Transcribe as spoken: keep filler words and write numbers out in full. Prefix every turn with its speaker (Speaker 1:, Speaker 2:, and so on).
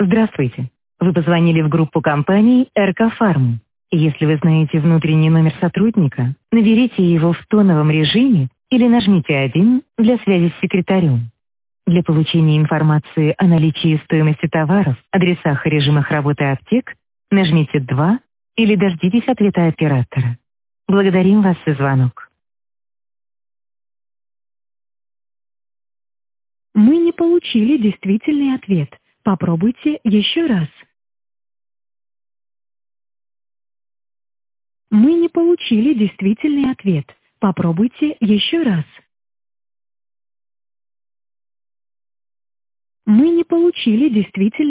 Speaker 1: Здравствуйте. Вы позвонили в группу компаний эр ка Фарм. Если вы знаете внутренний номер сотрудника, наберите его в тоновом режиме или нажмите один для связи с секретарем. Для получения информации о наличии и стоимости товаров, адресах и режимах работы аптек, нажмите два или дождитесь ответа оператора. Благодарим вас за звонок. Мы не получили действительный ответ. Попробуйте еще раз. Мы не получили действительный ответ. Попробуйте еще раз. Мы не получили действительный